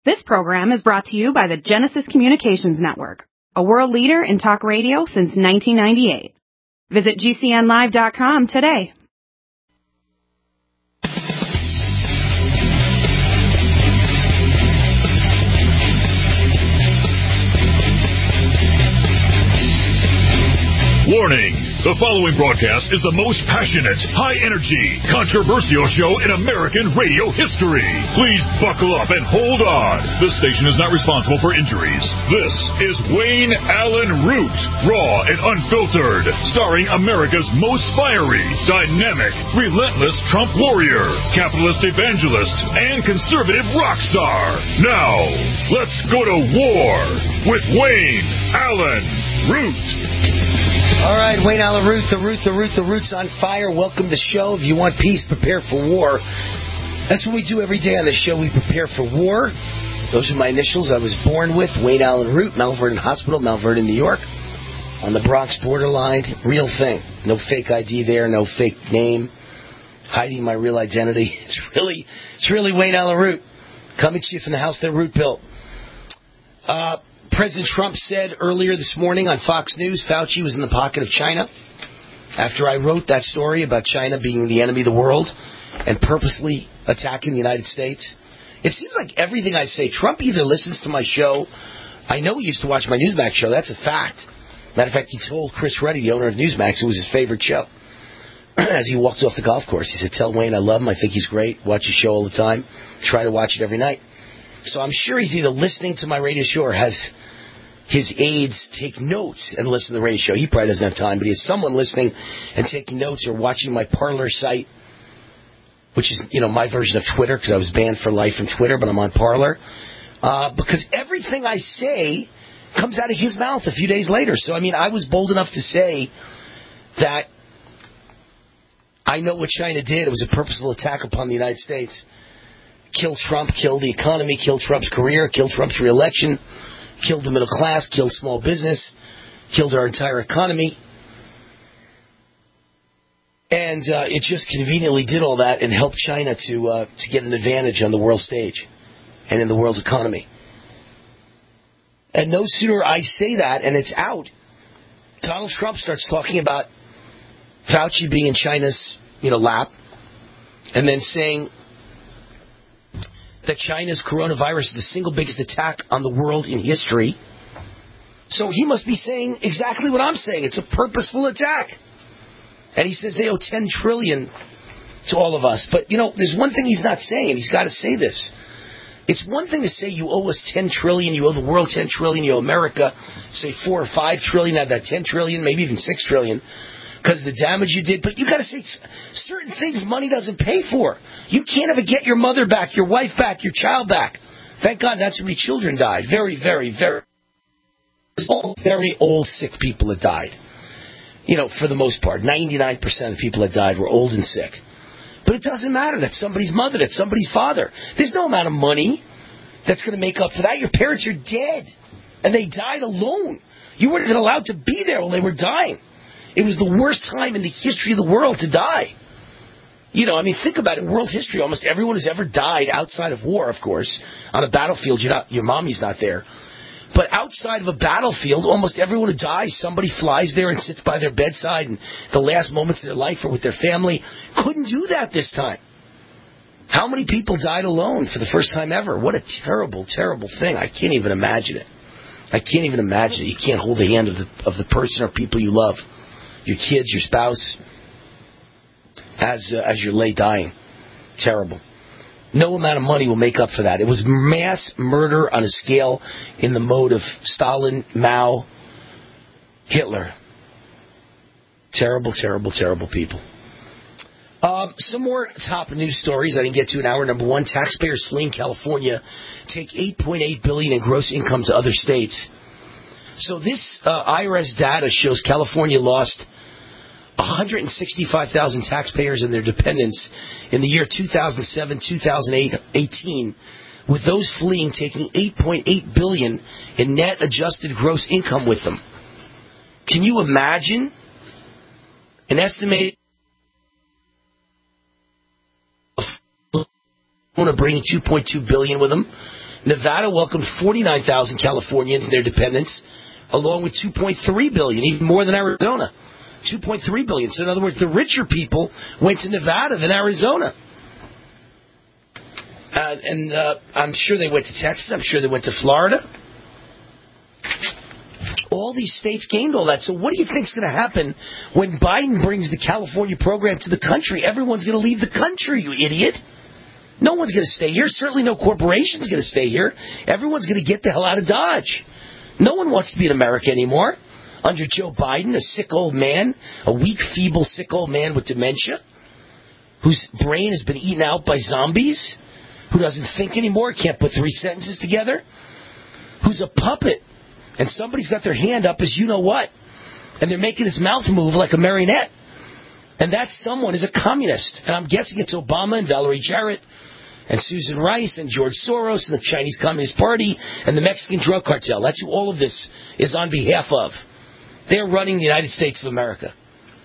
This program is brought to you by the Genesis Communications Network, a world leader in talk radio since 1998. Visit GCNlive.com today. Warning! The following broadcast is the most passionate, high-energy, controversial show in American radio history. Please buckle up and hold on. This station is not responsible for injuries. This is Wayne Allyn Root, raw and unfiltered, starring America's most fiery, dynamic, relentless Trump warrior, capitalist evangelist, and conservative rock star. Now, let's go to war with Wayne Allyn Root. All right, Wayne Allyn Root, the Root's on fire. Welcome to the show. If you want peace, prepare for war. That's what we do every day on the show. We prepare for war. Those are my initials I was born with. Wayne Allyn Root, Mount Vernon Hospital, Mount Vernon, New York. On the Bronx borderline. Real thing. No fake ID there, no fake name. Hiding my real identity. It's really Wayne Allyn Root. Coming to you from the house that Root built. President Trump said earlier this morning on Fox News, Fauci was in the pocket of China. After I wrote that story about China being the enemy of the world and purposely attacking the United States, it seems like everything I say, Trump either listens to my show. I know he used to watch my Newsmax show. That's a fact. Matter of fact, he told Chris Ruddy, the owner of Newsmax, it was his favorite show. As he walked off the golf course, he said, "Tell Wayne I love him. I think he's great. Watch his show all the time. Try to watch it every night." So I'm sure he's either listening to my radio show or has his aides take notes and listen to the radio show. He probably doesn't have time, but he has someone listening and taking notes or watching my Parler site, which is, my version of Twitter, because I was banned for life from Twitter, but I'm on Parler. Because everything I say comes out of his mouth a few days later. So, I was bold enough to say that I know what China did. It was a purposeful attack upon the United States. Kill Trump, kill the economy, kill Trump's career, kill Trump's re-election, killed the middle class, killed small business, killed our entire economy. And it just conveniently did all that and helped China to get an advantage on the world stage and in the world's economy. And no sooner I say that and it's out, Donald Trump starts talking about Fauci being in China's lap and then saying that China's coronavirus is the single biggest attack on the world in history. So he must be saying exactly what I'm saying. It's a purposeful attack. And he says they owe $10 trillion to all of us. But, there's one thing he's not saying. He's got to say this. It's one thing to say you owe us $10 trillion, you owe the world $10 trillion, you owe America, say $4 or $5 trillion, out of that $10 trillion, maybe even $6 trillion, because of the damage you did. But you got to say certain things money doesn't pay for. You can't ever get your mother back, your wife back, your child back. Thank God not so many children died. Very, very, very old, sick people that died. For the most part, 99% of people that died were old and sick. But it doesn't matter. That's somebody's mother. That's somebody's father. There's no amount of money that's going to make up for that. Your parents are dead, and they died alone. You weren't even allowed to be there while they were dying. It was the worst time in the history of the world to die. Think about it. In world history, almost everyone who's ever died outside of war, of course. On a battlefield, your mommy's not there. But outside of a battlefield, almost everyone who dies, somebody flies there and sits by their bedside and the last moments of their life are with their family. Couldn't do that this time. How many people died alone for the first time ever? What a terrible, terrible thing. I can't even imagine it. I can't even imagine it. You can't hold the hand of the person or people you love. Your kids, your spouse, as you lay dying. Terrible. No amount of money will make up for that. It was mass murder on a scale in the mode of Stalin, Mao, Hitler. Terrible, terrible, terrible people. Some more top news stories I didn't get to in hour number one. Taxpayers fleeing California take $8.8 billion in gross income to other states. So this IRS data shows California lost 165,000 taxpayers and their dependents in the year 2007-2018, with those fleeing taking $8.8 billion in net adjusted gross income with them. Can you imagine an estimated bringing $2.2 billion with them? Nevada welcomed 49,000 Californians and their dependents, along with 2.3 billion, even more than Arizona. 2.3 billion. So in other words, the richer people went to Nevada than Arizona. And I'm sure they went to Texas. I'm sure they went to Florida. All these states gained all that. So what do you think is going to happen when Biden brings the California program to the country? Everyone's going to leave the country, you idiot. No one's going to stay here. Certainly no corporation's going to stay here. Everyone's going to get the hell out of Dodge. No one wants to be in America anymore. Under Joe Biden, a sick old man, a weak, feeble, sick old man with dementia, whose brain has been eaten out by zombies, who doesn't think anymore, can't put 3 sentences together, who's a puppet, and somebody's got their hand up as you-know-what, and they're making his mouth move like a marionette. And that someone is a communist. And I'm guessing it's Obama and Valerie Jarrett and Susan Rice and George Soros and the Chinese Communist Party and the Mexican drug cartel. That's who all of this is on behalf of. They're running the United States of America.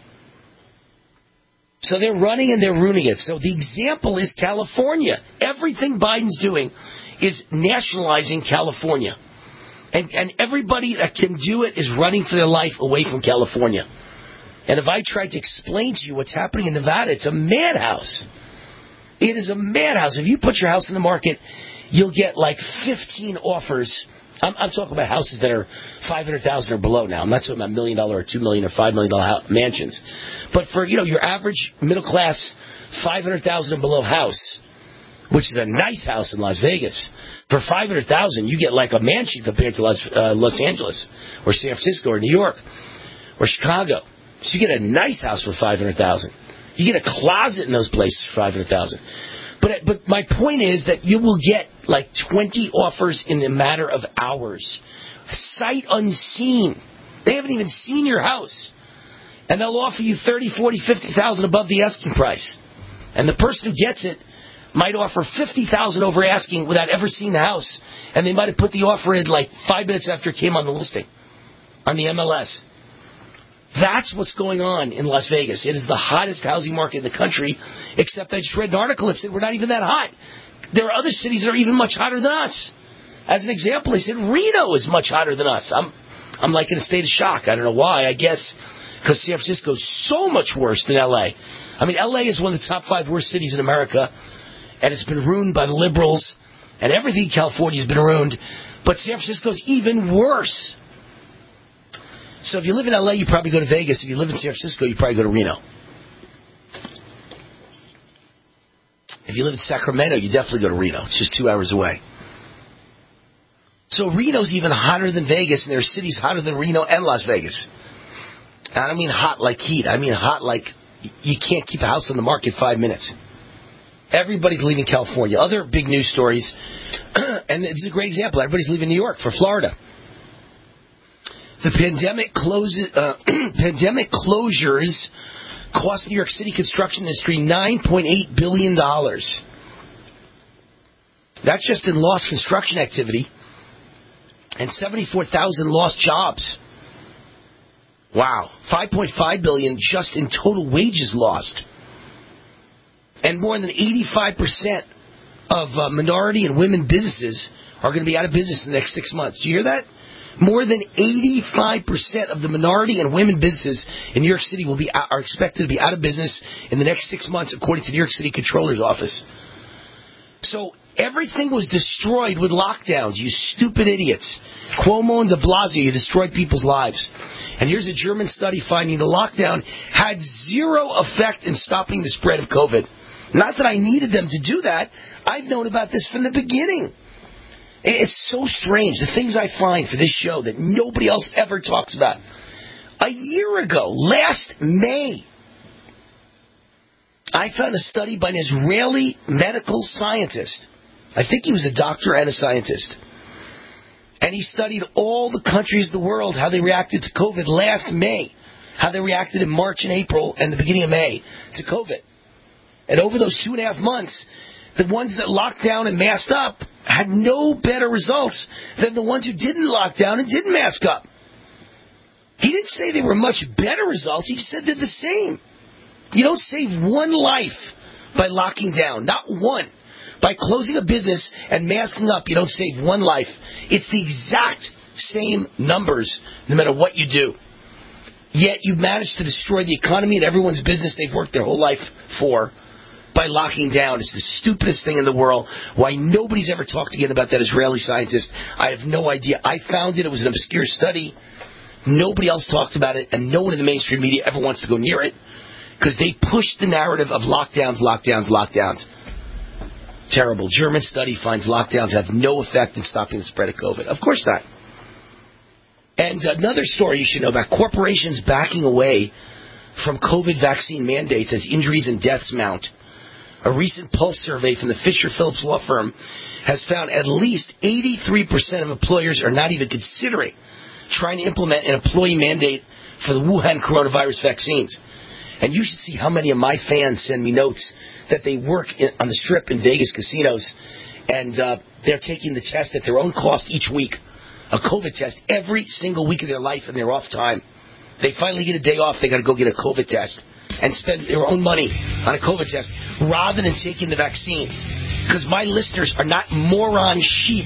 So they're running and they're ruining it. So the example is California. Everything Biden's doing is nationalizing California. And everybody that can do it is running for their life away from California. And if I tried to explain to you what's happening in Nevada, it's a madhouse. It is a madhouse. If you put your house in the market, you'll get like 15 offers. I'm talking about houses that are $500,000 or below now. I'm not talking about $1 million or $2 million or $5 million mansions. But for your average middle class $500,000 and below house, which is a nice house in Las Vegas, for $500,000 you get like a mansion compared to Los Angeles or San Francisco or New York or Chicago. So you get a nice house for $500,000. You get a closet in those places for $500,000. But my point is that you will get like 20 offers in a matter of hours. Sight unseen. They haven't even seen your house. And they'll offer you $30,000, $40,000, $50,000 above the asking price. And the person who gets it might offer $50,000 over asking without ever seeing the house. And they might have put the offer in like 5 minutes after it came on the listing on the MLS. That's what's going on in Las Vegas. It is the hottest housing market in the country, except I just read an article that said we're not even that hot. There are other cities that are even much hotter than us. As an example, they said Reno is much hotter than us. I'm like in a state of shock. I don't know why. I guess because San Francisco is so much worse than L.A. I mean, L.A. is one of the top 5 worst cities in America, and it's been ruined by the liberals, and everything in California has been ruined. But San Francisco is even worse. So if you live in L.A., you probably go to Vegas. If you live in San Francisco, you probably go to Reno. If you live in Sacramento, you definitely go to Reno. It's just 2 hours away. So Reno's even hotter than Vegas, and there are cities hotter than Reno and Las Vegas. And I don't mean hot like heat. I mean hot like you can't keep a house on the market 5 minutes. Everybody's leaving California. Other big news stories, and this is a great example. Everybody's leaving New York for Florida. The pandemic closures cost New York City construction industry $9.8 billion. That's just in lost construction activity and 74,000 lost jobs. Wow. $5.5 billion just in total wages lost. And more than 85% of minority and women businesses are going to be out of business in the next 6 months. Do you hear that? More than 85% of the minority and women businesses in New York City are expected to be out of business in the next 6 months, according to the New York City Comptroller's Office. So everything was destroyed with lockdowns, you stupid idiots. Cuomo and de Blasio, you destroyed people's lives. And here's a German study finding the lockdown had zero effect in stopping the spread of COVID. Not that I needed them to do that. I've known about this from the beginning. It's so strange, the things I find for this show that nobody else ever talks about. A year ago, last May, I found a study by an Israeli medical scientist. I think he was a doctor and a scientist. And he studied all the countries of the world, how they reacted to COVID last May, how they reacted in March and April and the beginning of May to COVID. And over those 2.5 months, the ones that locked down and masked up had no better results than the ones who didn't lock down and didn't mask up. He didn't say they were much better results. He just said they're the same. You don't save one life by locking down. Not one. By closing a business and masking up, you don't save one life. It's the exact same numbers, no matter what you do. Yet you managed to destroy the economy and everyone's business they've worked their whole life for by locking down. It's the stupidest thing in the world. Why nobody's ever talked again about that Israeli scientist, I have no idea. I found it. It was an obscure study. Nobody else talked about it, and no one in the mainstream media ever wants to go near it because they pushed the narrative of lockdowns. Terrible. German study finds lockdowns have no effect in stopping the spread of COVID. Of course not. And another story you should know about, corporations backing away from COVID vaccine mandates as injuries and deaths mount. A recent Pulse survey from the Fisher Phillips law firm has found at least 83% of employers are not even considering trying to implement an employee mandate for the Wuhan coronavirus vaccines. And you should see how many of my fans send me notes that they work on the Strip in Vegas casinos, and they're taking the test at their own cost each week, a COVID test, every single week of their life, and they're off time. They finally get a day off, they got to go get a COVID test and spend their own money on a COVID test rather than taking the vaccine. Because my listeners are not moron sheep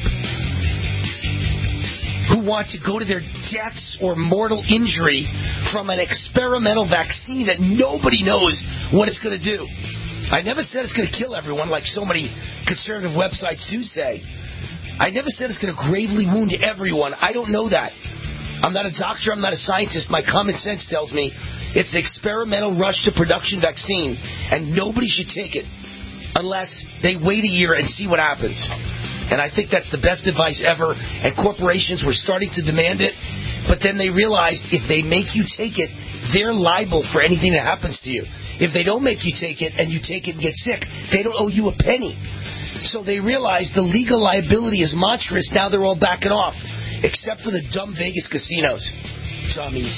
who want to go to their deaths or mortal injury from an experimental vaccine that nobody knows what it's going to do. I never said it's going to kill everyone like so many conservative websites do say. I never said it's going to gravely wound everyone. I don't know that. I'm not a doctor. I'm not a scientist. My common sense tells me it's an experimental rush to production vaccine, and nobody should take it unless they wait a year and see what happens. And I think that's the best advice ever, and corporations were starting to demand it, but then they realized if they make you take it, they're liable for anything that happens to you. If they don't make you take it and you take it and get sick, they don't owe you a penny. So they realized the legal liability is monstrous. Now they're all backing off, except for the dumb Vegas casinos. Dummies.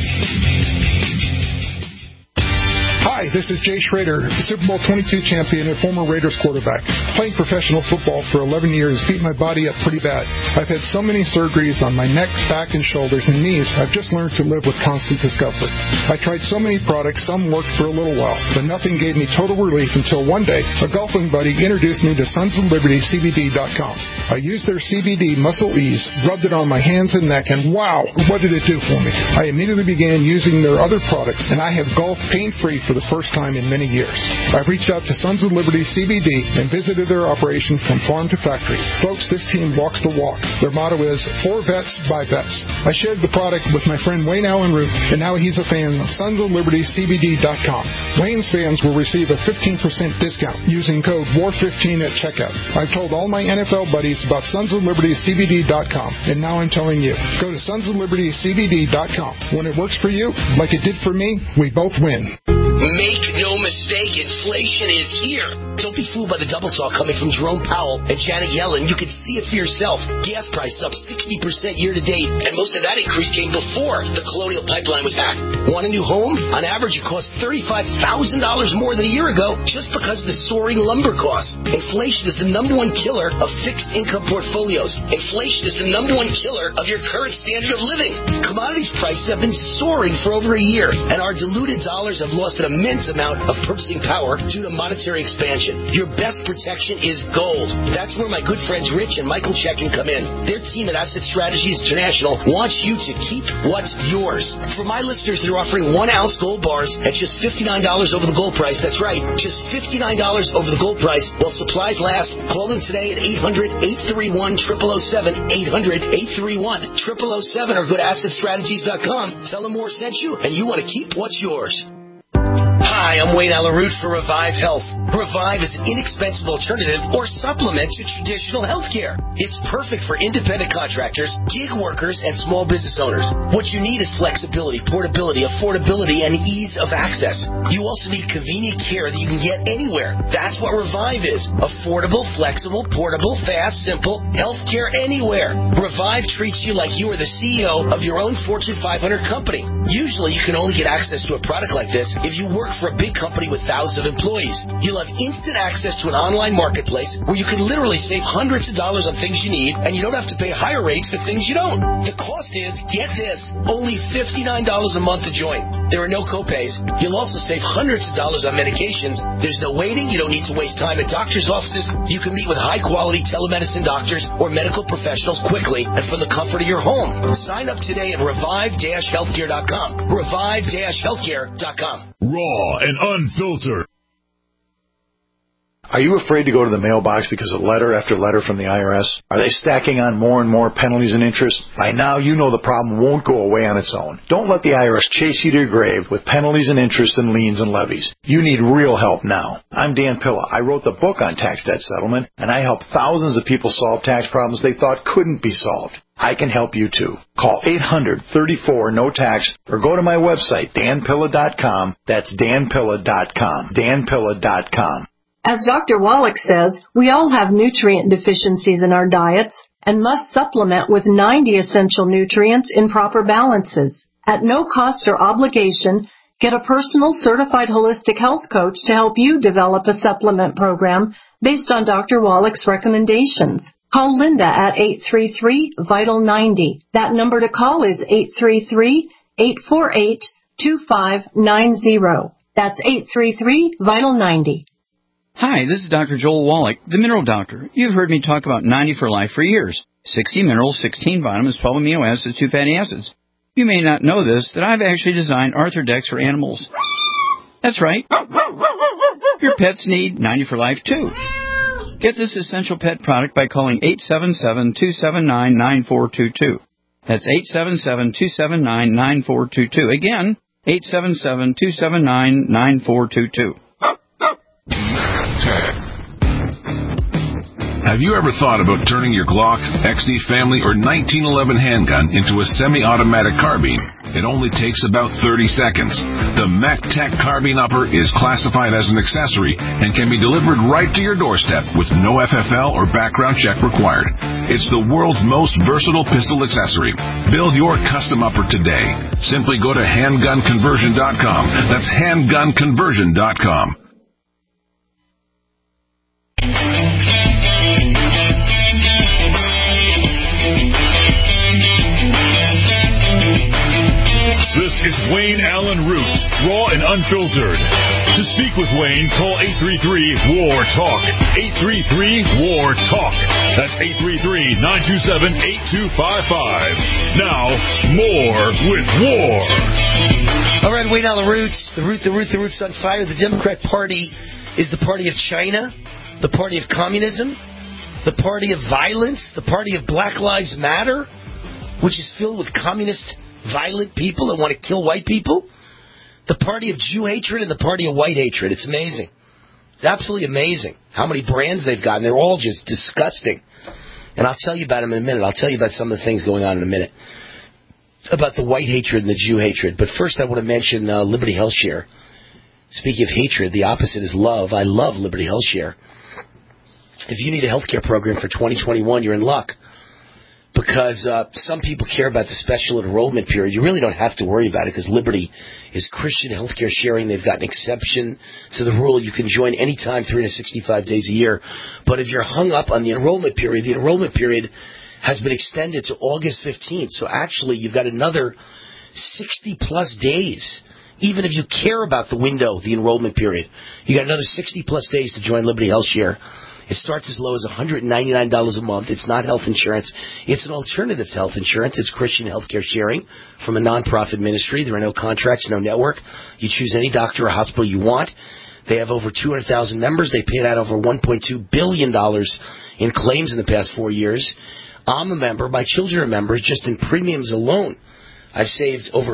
Hi, this is Jay Schrader, Super Bowl 22 champion and former Raiders quarterback. Playing professional football for 11 years beat my body up pretty bad. I've had so many surgeries on my neck, back, and shoulders and knees, I've just learned to live with constant discomfort. I tried so many products, some worked for a little while, but nothing gave me total relief until one day, a golfing buddy introduced me to SonsOfLibertyCBD.com. I used their CBD Muscle Ease, rubbed it on my hands and neck, and wow, what did it do for me? I immediately began using their other products, and I have golfed pain-free for the first time in many years. I've reached out to Sons of Liberty CBD and visited their operation from farm to factory. Folks, this team walks the walk. Their motto is, for vets, by vets. I shared the product with my friend Wayne Allen Root, and now he's a fan of SonsOfLibertyCBD.com. Wayne's fans will receive a 15% discount using code WAR15 at checkout. I've told all my NFL buddies about SonsOfLibertyCBD.com, and now I'm telling you. Go to SonsOfLibertyCBD.com. When it works for you, like it did for me, we both win. Make no mistake, inflation is here. Don't be fooled by the double talk coming from Jerome Powell and Janet Yellen. You can see it for yourself. Gas prices up 60% year to date, and most of that increase came before the Colonial Pipeline was hacked. Want a new home? On average, it costs $35,000 more than a year ago just because of the soaring lumber costs. Inflation is the number one killer of fixed income portfolios. Inflation is the number one killer of your current standard of living. Commodities prices have been soaring for over a year, and our diluted dollars have lost an immense amount of purchasing power due to monetary expansion. Your best protection is gold. That's where my good friends Rich and Michael Checkin come in. Their team at Asset Strategies International wants you to keep what's yours. For my listeners, they're offering 1-ounce gold bars at just $59 over the gold price. That's right, just $59 over the gold price while supplies last. Call them today at 800-831-0007, 800-831-0007, or go to AssetStrategies.com. Tell them Moore sent you, and you want to keep what's yours. Hi, I'm Wayne Allen Root for Revive Health. Revive is an inexpensive alternative or supplement to traditional health care. It's perfect for independent contractors, gig workers, and small business owners. What you need is flexibility, portability, affordability, and ease of access. You also need convenient care that you can get anywhere. That's what Revive is. Affordable, flexible, portable, fast, simple, health care anywhere. Revive treats you like you are the CEO of your own Fortune 500 company. Usually, you can only get access to a product like this if you work for a big company with thousands of employees. You'll have instant access to an online marketplace where you can literally save hundreds of dollars on things you need, and you don't have to pay higher rates for things you don't. The cost is, get this, only $59 a month to join. There are no copays. You'll also save hundreds of dollars on medications. There's no waiting. You don't need to waste time at doctor's offices. You can meet with high-quality telemedicine doctors or medical professionals quickly and from the comfort of your home. Sign up today at revive-healthcare.com. Revive-healthcare.com. Raw and unfiltered. Are you afraid to go to the mailbox because of letter after letter from the IRS? Are they stacking on more and more penalties and interest? By now, you know the problem won't go away on its own. Don't let the IRS chase you to your grave with penalties and interest and liens and levies. You need real help now. I'm Dan Pilla. I wrote the book on tax debt settlement, and I help thousands of people solve tax problems they thought couldn't be solved. I can help you too. Call 800-34-NO-TAX or go to my website, danpilla.com. That's danpilla.com. danpilla.com. As Dr. Wallach says, we all have nutrient deficiencies in our diets and must supplement with 90 essential nutrients in proper balances. At no cost or obligation, get a personal certified holistic health coach to help you develop a supplement program based on Dr. Wallach's recommendations. Call Linda at 833-VITAL-90. That number to call is 833-848-2590. That's 833-VITAL-90. Hi, this is Dr. Joel Wallach, the Mineral Doctor. You've heard me talk about 90 for Life for years. 60 minerals, 16 vitamins, 12 amino acids, 2 fatty acids. You may not know this, that I've actually designed Arthrodex for animals. That's right. Your pets need 90 for Life, too. Get this essential pet product by calling 877-279-9422. That's 877-279-9422. Again, 877-279-9422. Have you ever thought about turning your Glock, XD Family, or 1911 handgun into a semi-automatic carbine? It only takes about 30 seconds. The MacTech Carbine Upper is classified as an accessory and can be delivered right to your doorstep with no FFL or background check required. It's the world's most versatile pistol accessory. Build your custom upper today. Simply go to handgunconversion.com. That's handgunconversion.com. This is Wayne Allen Root, raw and unfiltered. To speak with Wayne, call 833-WAR-TALK. 833-WAR-TALK. That's 833-927-8255. Now, more with War. All right, Wayne Allen Roots. The Roots on fire. The Democrat Party is the party of China, the party of communism, the party of violence, the party of Black Lives Matter, which is filled with communist violent people that want to kill white people, the party of Jew hatred and the party of white hatred. It's amazing. It's absolutely amazing how many brands they've got, and they're all just disgusting. And I'll tell you about them in a minute. I'll tell you about some of the things going on in a minute about the white hatred and the Jew hatred. But first I want to mention Liberty Health Share. Speaking of hatred, the opposite is love. I love Liberty Health Share. If you need a healthcare program for 2021, you're in luck. Because some people care about the special enrollment period. You really don't have to worry about it because Liberty is Christian healthcare sharing. They've got an exception to the rule. You can join anytime, 365 days a year. But if you're hung up on the enrollment period has been extended to August 15th. So actually, you've got another 60-plus days. Even if you care about the window, the enrollment period, you got another 60-plus days to join Liberty Health Share. It starts as low as $199 a month. It's not health insurance. It's an alternative to health insurance. It's Christian healthcare sharing from a nonprofit ministry. There are no contracts, no network. You choose any doctor or hospital you want. They have over 200,000 members. They paid out over $1.2 billion in claims in the past 4 years. I'm a member. My children are members. Just in premiums alone, I've saved over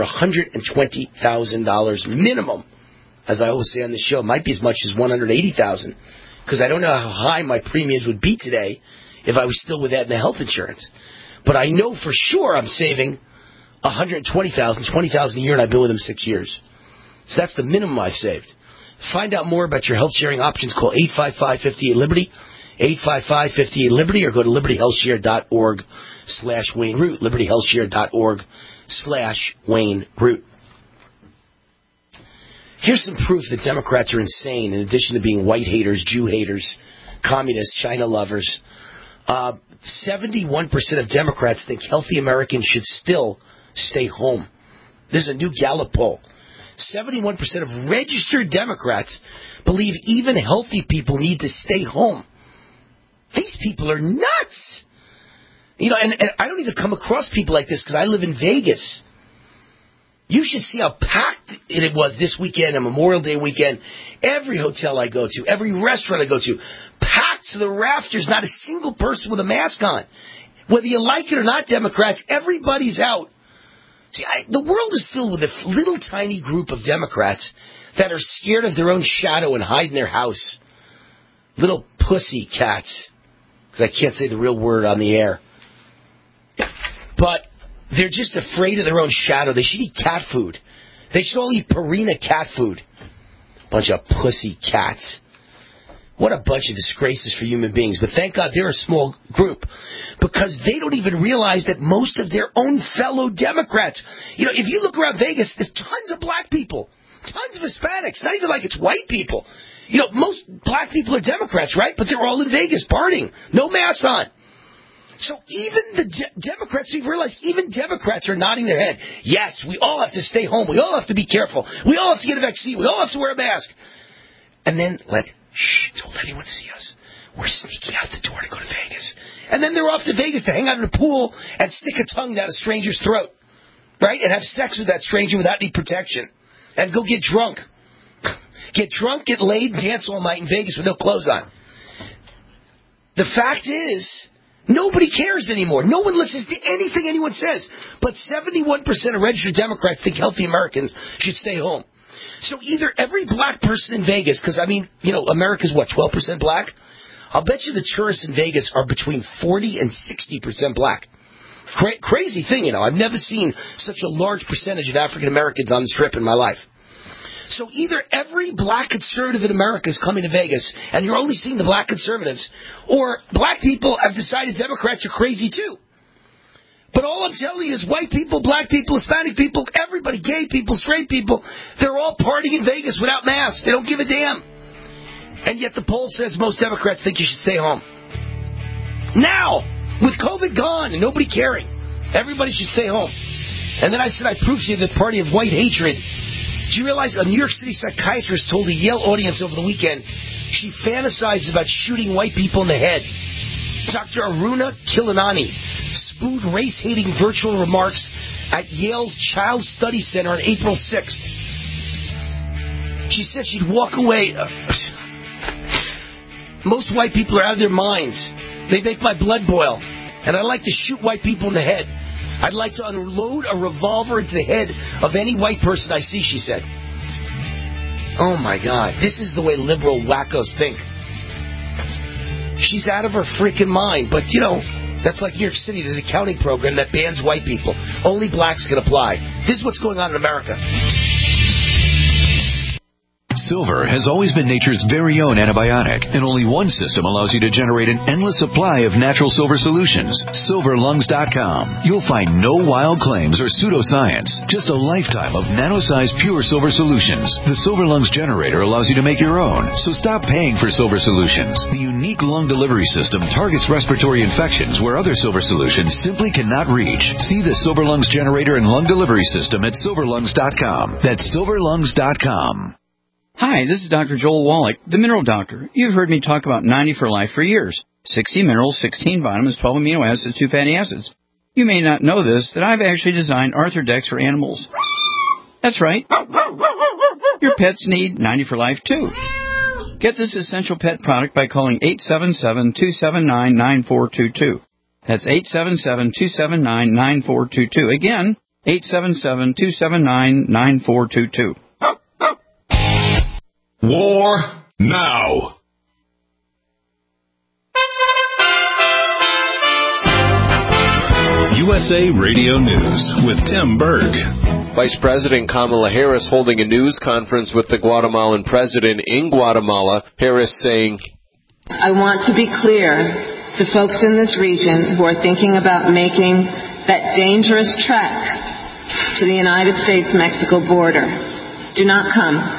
$120,000 minimum. As I always say on the show, it might be as much as $180,000. Because I don't know how high my premiums would be today if I was still with Aetna Health Insurance. But I know for sure I'm saving $120,000, $20,000 a year, and I've been with them 6 years. So that's the minimum I've saved. Find out more about your health sharing options. Call 855-58-LIBERTY, 855-58-LIBERTY, or go to libertyhealthshare.org/Wayne Root, libertyhealthshare.org/Wayne Root. Here's some proof that Democrats are insane, in addition to being white haters, Jew haters, communists, China lovers. 71% of Democrats think healthy Americans should still stay home. This is a new Gallup poll. 71% of registered Democrats believe even healthy people need to stay home. These people are nuts. You know, and I don't even come across people like this because I live in Vegas. You should see how packed it was this weekend and Memorial Day weekend. Every hotel I go to, every restaurant I go to, packed to the rafters, not a single person with a mask on. Whether you like it or not, Democrats, everybody's out. See, the world is filled with a little tiny group of Democrats that are scared of their own shadow and hide in their house. Little pussy cats. Because I can't say the real word on the air. But they're just afraid of their own shadow. They should eat cat food. They should all eat Purina cat food. Bunch of pussy cats. What a bunch of disgraces for human beings. But thank God they're a small group. Because they don't even realize that most of their own fellow Democrats... You know, if you look around Vegas, there's tons of black people. Tons of Hispanics. Not even like it's white people. You know, most black people are Democrats, right? But they're all in Vegas partying. No masks on. So even the Democrats, you realize, even Democrats are nodding their head. Yes, we all have to stay home. We all have to be careful. We all have to get a vaccine. We all have to wear a mask. And then, don't let anyone see us. We're sneaking out the door to go to Vegas. And then they're off to Vegas to hang out in a pool and stick a tongue down a stranger's throat. Right? And have sex with that stranger without any protection. And go get drunk. Get drunk, get laid, and dance all night in Vegas with no clothes on. The fact is, nobody cares anymore. No one listens to anything anyone says. But 71% of registered Democrats think healthy Americans should stay home. So either every black person in Vegas, because, I mean, you know, America's what, 12% black? I'll bet you the tourists in Vegas are between 40 and 60% black. Crazy thing, you know. I've never seen such a large percentage of African Americans on the Strip in my life. So either every black conservative in America is coming to Vegas, and you're only seeing the black conservatives, or black people have decided Democrats are crazy too. But all I'm telling you is white people, black people, Hispanic people, everybody, gay people, straight people, they're all partying in Vegas without masks. They don't give a damn. And yet the poll says most Democrats think you should stay home. Now, with COVID gone and nobody caring, everybody should stay home. And then I said, I proved to you the party of white hatred. Do you realize a New York City psychiatrist told a Yale audience over the weekend she fantasizes about shooting white people in the head? Dr. Aruna Kilanani spewed race-hating virtual remarks at Yale's Child Study Center on April 6th. She said she'd walk away. Most white people are out of their minds. They make my blood boil. And I like to shoot white people in the head. I'd like to unload a revolver into the head of any white person I see, she said. Oh, my God. This is the way liberal wackos think. She's out of her freaking mind. But, you know, that's like New York City. There's a counting program that bans white people. Only blacks can apply. This is what's going on in America. Silver has always been nature's very own antibiotic, and only one system allows you to generate an endless supply of natural silver solutions. SilverLungs.com. You'll find no wild claims or pseudoscience, just a lifetime of nano-sized pure silver solutions. The Silver Lungs generator allows you to make your own, so stop paying for silver solutions. The unique lung delivery system targets respiratory infections where other silver solutions simply cannot reach. See the Silver Lungs generator and lung delivery system at SilverLungs.com. That's SilverLungs.com. Hi, this is Dr. Joel Wallach, the Mineral Doctor. You've heard me talk about 90 for Life for years. 60 minerals, 16 vitamins, 12 amino acids, 2 fatty acids. You may not know this, that I've actually designed Arthrodex for animals. That's right. Your pets need 90 for Life, too. Get this essential pet product by calling 877-279-9422. That's 877-279-9422. Again, 877-279-9422. War now. USA Radio News with Tim Berg. Vice President Kamala Harris holding a news conference with the Guatemalan president in Guatemala. Harris saying, I want to be clear to folks in this region who are thinking about making that dangerous trek to the United States-Mexico border. Do not come.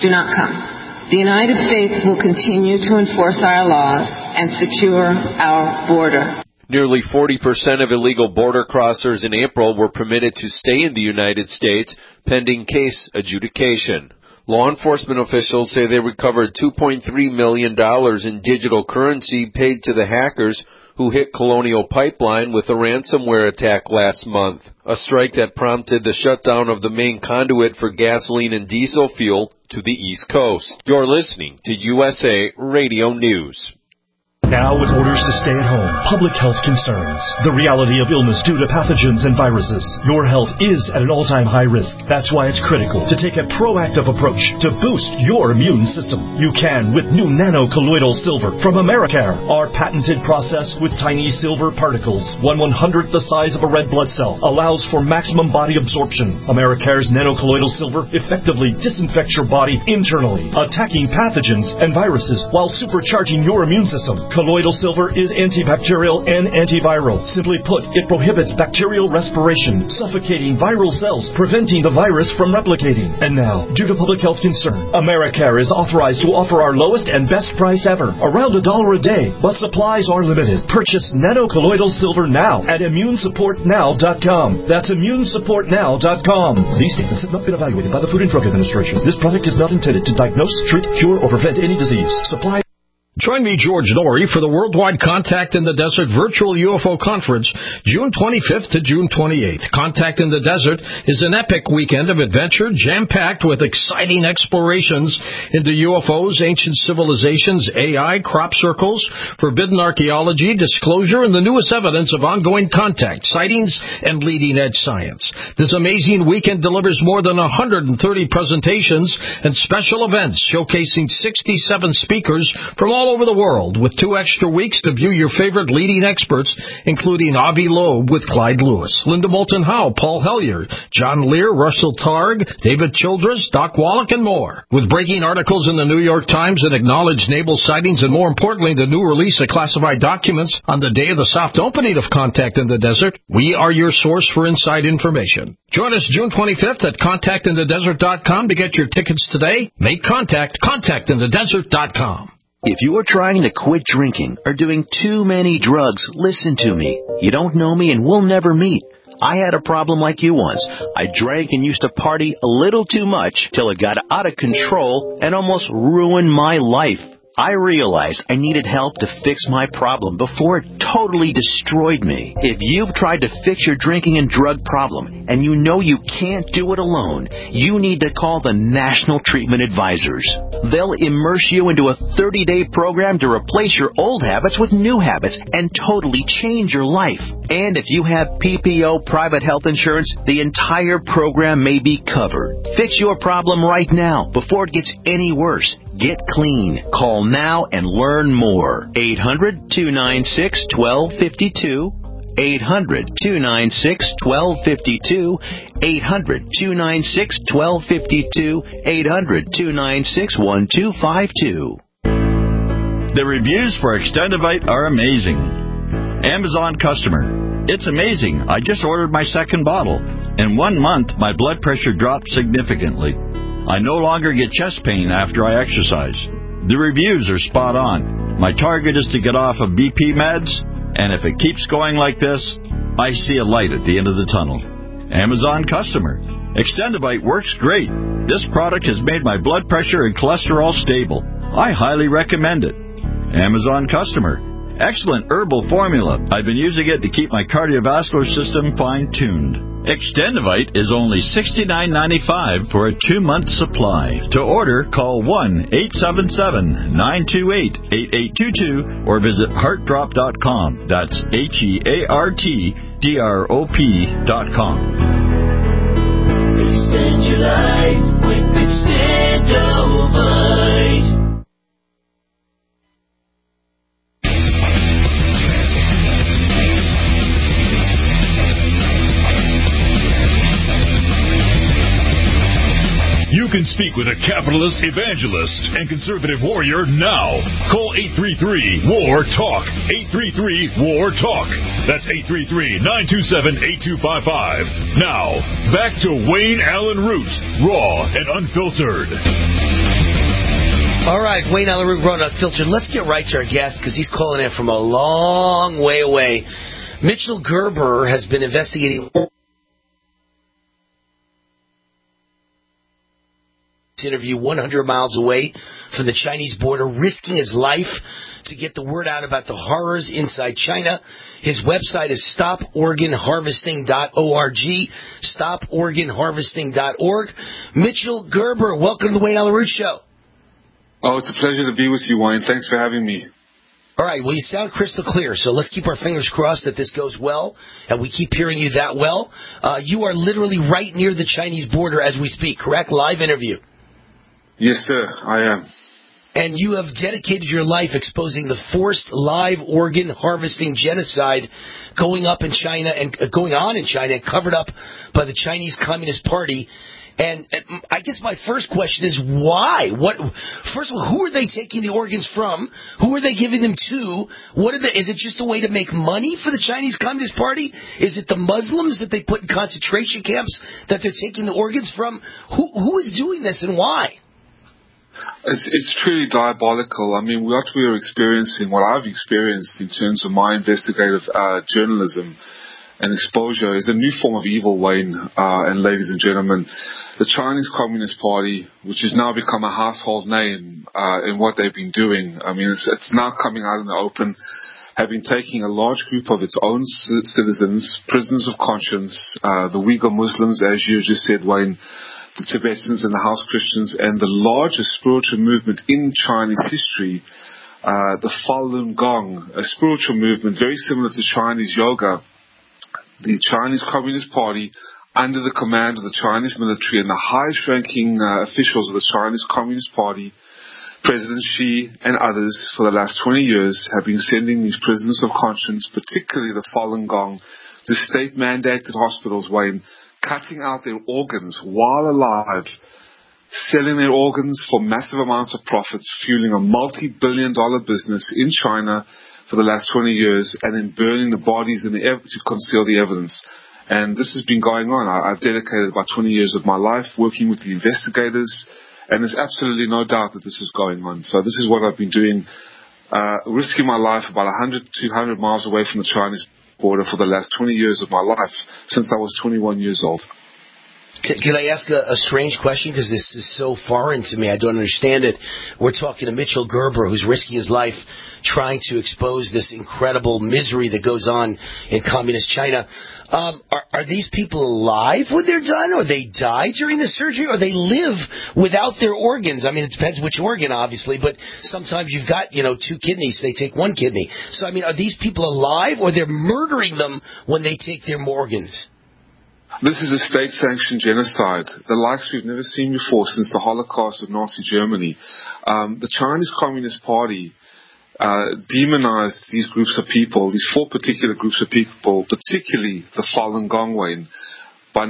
do not come. The United States will continue to enforce our laws and secure our border. Nearly 40% of illegal border crossers in April were permitted to stay in the United States pending case adjudication. Law enforcement officials say they recovered $2.3 million in digital currency paid to the hackers who hit Colonial Pipeline with a ransomware attack last month, a strike that prompted the shutdown of the main conduit for gasoline and diesel fuel to the East Coast. You're listening to USA Radio News. Now with orders to stay at home, public health concerns, the reality of illness due to pathogens and viruses, your health is at an all-time high risk. That's why it's critical to take a proactive approach to boost your immune system. You can with new nano-colloidal silver from Americare. Our patented process with tiny silver particles, 1/100th the size of a red blood cell, allows for maximum body absorption. Americare's nano-colloidal silver effectively disinfects your body internally, attacking pathogens and viruses while supercharging your immune system. Colloidal silver is antibacterial and antiviral. Simply put, it prohibits bacterial respiration, suffocating viral cells, preventing the virus from replicating. And now, due to public health concern, Americare is authorized to offer our lowest and best price ever, around $1 a day, but supplies are limited. Purchase nano-colloidal silver now at immunesupportnow.com. That's immunesupportnow.com. These statements have not been evaluated by the Food and Drug Administration. This product is not intended to diagnose, treat, cure, or prevent any disease. Supply. Join me, George Norrie, for the Worldwide Contact in the Desert Virtual UFO Conference, June 25th to June 28th. Contact in the Desert is an epic weekend of adventure, jam-packed with exciting explorations into UFOs, ancient civilizations, AI, crop circles, forbidden archaeology, disclosure, and the newest evidence of ongoing contact, sightings, and leading-edge science. This amazing weekend delivers more than 130 presentations and special events showcasing 67 speakers from all over the world, with 2 extra weeks to view your favorite leading experts, including Avi Loeb with Clyde Lewis, Linda Moulton Howe, Paul Hellyer, John Lear, Russell Targ, David Childress, Doc Wallach, and more. With breaking articles in the New York Times and acknowledged naval sightings, and more importantly, the new release of classified documents on the day of the soft opening of Contact in the Desert, we are your source for inside information. Join us June 25th at contactinthedesert.com to get your tickets today. Make contact, contactinthedesert.com. If you are trying to quit drinking or doing too many drugs, listen to me. You don't know me and we'll never meet. I had a problem like you once. I drank and used to party a little too much till it got out of control and almost ruined my life. I realized I needed help to fix my problem before it totally destroyed me. If you've tried to fix your drinking and drug problem and you know you can't do it alone, you need to call the National Treatment Advisors. They'll immerse you into a 30-day program to replace your old habits with new habits and totally change your life. And if you have PPO private health insurance, the entire program may be covered. Fix your problem right now before it gets any worse. Get clean. Call now and learn more. 800-296-1252. 800-296-1252. 800-296-1252. 800-296-1252. The reviews for Extendivite are amazing. Amazon customer. It's amazing. I just ordered my second bottle. In 1 month, my blood pressure dropped significantly. I no longer get chest pain after I exercise. The reviews are spot on. My target is to get off of BP meds, and if it keeps going like this, I see a light at the end of the tunnel. Amazon customer. Extendivite works great. This product has made my blood pressure and cholesterol stable. I highly recommend it. Amazon customer. Excellent herbal formula. I've been using it to keep my cardiovascular system fine-tuned. Extendivite is only $69.95 for a 2-month supply. To order, call 1-877-928-8822 or visit heartdrop.com. That's HEARTDROP.com. Extend your life with Extendivite. You can speak with a capitalist, evangelist, and conservative warrior now. Call 833-WAR-TALK. 833-WAR-TALK. That's 833-927-8255. Now, back to Wayne Allen Root, raw and unfiltered. All right, Wayne Allyn Root, Raw Not Filtered. Let's get right to our guest because he's calling in from a long way away. Mitchell Gerber has been investigating this interview 100 miles away from the Chinese border, risking his life to get the word out about the horrors inside China. His website is stoporganharvesting.org, stoporganharvesting.org. Mitchell Gerber, welcome to the Wayne Allyn Root Show. Oh, it's a pleasure to be with you, Wayne. Thanks for having me. All right, well, you sound crystal clear, so let's keep our fingers crossed that this goes well, and we keep hearing you that well. You are literally right near the Chinese border as we speak, correct? Live interview. Yes, sir, I am. And you have dedicated your life exposing the forced live organ harvesting genocide going on in China and covered up by the Chinese Communist Party. And I guess my first question is why? First of all, who are they taking the organs from? Who are they giving them to? Is it just a way to make money for the Chinese Communist Party? Is it the Muslims that they put in concentration camps that they're taking the organs from? Who is doing this and why? It's truly diabolical. I mean, what we are experiencing, what I've experienced in terms of my investigative journalism and exposure is a new form of evil, Wayne, and ladies and gentlemen. The Chinese Communist Party, which has now become a household name in what they've been doing, I mean, it's now coming out in the open, have been taking a large group of its own citizens, prisoners of conscience, the Uyghur Muslims, as you just said, Wayne, the Tibetans and the House Christians, and the largest spiritual movement in Chinese history, the Falun Gong, a spiritual movement very similar to Chinese yoga. The Chinese Communist Party, under the command of the Chinese military and the highest-ranking officials of the Chinese Communist Party, President Xi and others, for the last 20 years, have been sending these prisoners of conscience, particularly the Falun Gong, to state-mandated hospitals, Wayne, cutting out their organs while alive, selling their organs for massive amounts of profits, fueling a multi-billion-dollar business in China for the last 20 years, and then burning the bodies to conceal the evidence. And this has been going on. I've dedicated about 20 years of my life working with the investigators, and there's absolutely no doubt that this is going on. So this is what I've been doing, risking my life about 100, 200 miles away from the Chinese border for the last 20 years of my life, since I was 21 years old. Can I ask a strange question? Because this is so foreign to me. I don't understand it. We're talking to Mitchell Gerber, who's risking his life trying to expose this incredible misery that goes on in communist China. Are these people alive when they're done, or they die during the surgery, or they live without their organs? I mean, it depends which organ, obviously, but sometimes you've got, 2 kidneys, they take 1 kidney. So, I mean, are these people alive, or they're murdering them when they take their organs? This is a state-sanctioned genocide, the likes we've never seen before since the Holocaust of Nazi Germany. The Chinese Communist Party demonized these groups of people, these 4 particular groups of people, particularly the Falun Gong, Wayne. By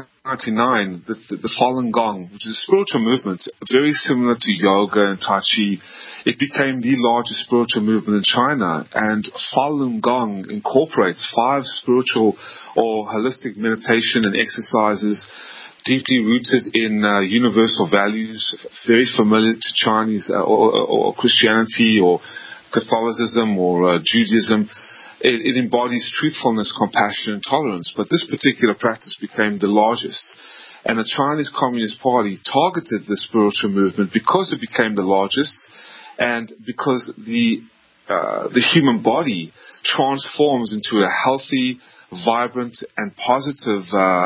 1999, the Falun Gong, which is a spiritual movement very similar to yoga and Tai Chi, it became the largest spiritual movement in China. And Falun Gong incorporates 5 spiritual or holistic meditation and exercises deeply rooted in universal values, very familiar to Chinese or Christianity or Catholicism or Judaism. It embodies truthfulness, compassion, and tolerance. But this particular practice became the largest. And the Chinese Communist Party targeted the spiritual movement because it became the largest and because the human body transforms into a healthy, vibrant, and positive,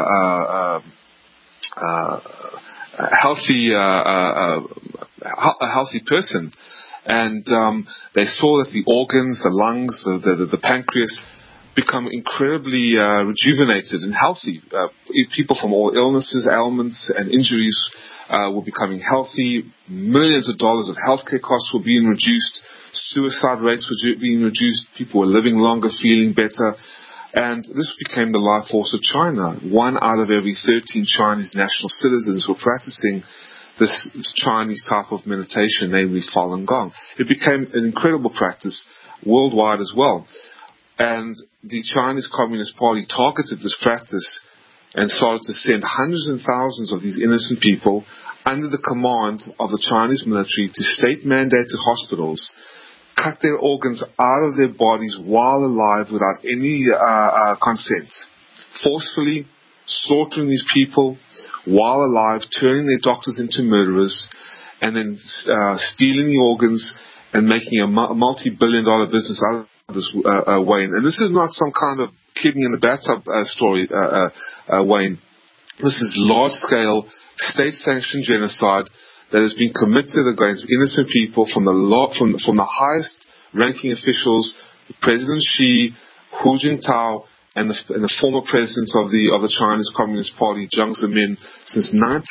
a healthy person. And they saw that the organs, the lungs, the pancreas become incredibly rejuvenated and healthy. People from all illnesses, ailments, and injuries were becoming healthy. Millions of dollars of healthcare costs were being reduced. Suicide rates were being reduced. People were living longer, feeling better. And this became the life force of China. 1 out of every 13 Chinese national citizens were practicing this Chinese type of meditation, namely Falun Gong. It became an incredible practice worldwide as well. And the Chinese Communist Party targeted this practice and started to send hundreds and thousands of these innocent people under the command of the Chinese military to state-mandated hospitals, cut their organs out of their bodies while alive without any consent, forcefully slaughtering these people while alive, turning their doctors into murderers, and then stealing the organs and making a multi-billion-dollar business out of this, Wayne. And this is not some kind of kidney in the bathtub story, Wayne. This is large-scale, state-sanctioned genocide that has been committed against innocent people from the highest-ranking officials, President Xi, Hu Jintao, and the former president of the Chinese Communist Party, Jiang Zemin, since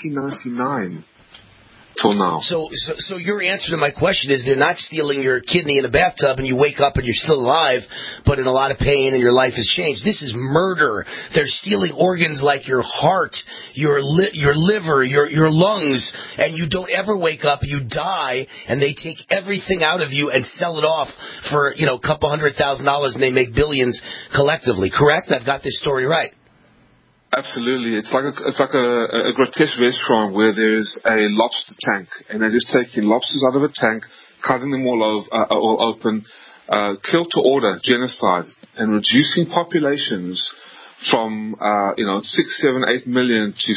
1999 till now. So your answer to my question is they're not stealing your kidney in a bathtub and you wake up and you're still alive, but in a lot of pain and your life has changed. This is murder. They're stealing organs like your heart, your liver, your lungs, and you don't ever wake up. You die, and they take everything out of you and sell it off for a couple $100,000, and they make billions collectively. Correct? I've got this story right. Absolutely. It's like a grotesque restaurant where there's a lobster tank, and they're just taking lobsters out of a tank, cutting them all open, kill to order, genocide, and reducing populations from 6, 7, 8 million to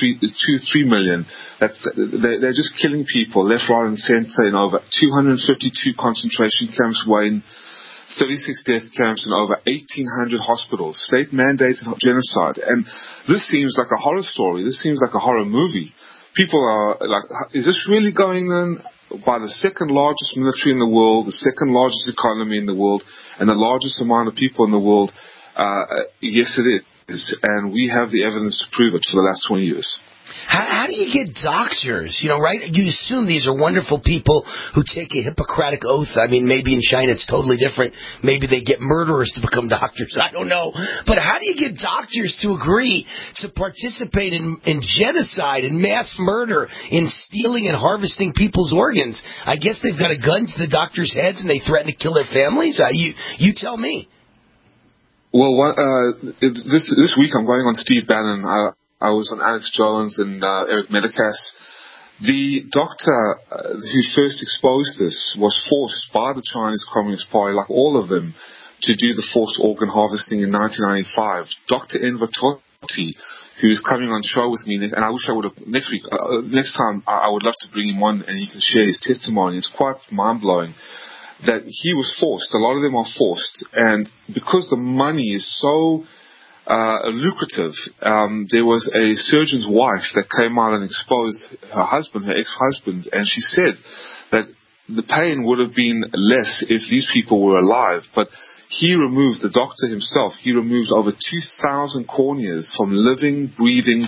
3 million. They're just killing people left, right, and center in over 252 concentration camps, Wayne, 36 death camps, and over 1,800 hospitals. State-mandated genocide. And this seems like a horror story. This seems like a horror movie. People are like, is this really going on by the second largest military in the world, the second largest economy in the world, and the largest amount of people in the world? Yes, it is. And we have the evidence to prove it for the last 20 years. How do you get doctors, right? You assume these are wonderful people who take a Hippocratic oath. I mean, maybe in China it's totally different. Maybe they get murderers to become doctors. I don't know. But how do you get doctors to agree to participate in genocide and mass murder, in stealing and harvesting people's organs? I guess they've got a gun to the doctors' heads and they threaten to kill their families? You tell me. Well, this week I'm going on Steve Bannon. I was on Alex Jones and Eric Medikas. The doctor who first exposed this was forced by the Chinese Communist Party, like all of them, to do the forced organ harvesting in 1995. Dr. Enver Tohti, who's coming on show with me, and I wish I would have, next time I would love to bring him on and he can share his testimony. It's quite mind-blowing that he was forced. A lot of them are forced. And because the money is so lucrative, there was a surgeon's wife that came out and exposed her husband, her ex-husband, and she said that the pain would have been less if these people were alive, but the doctor himself, he removes over 2,000 corneas from living, breathing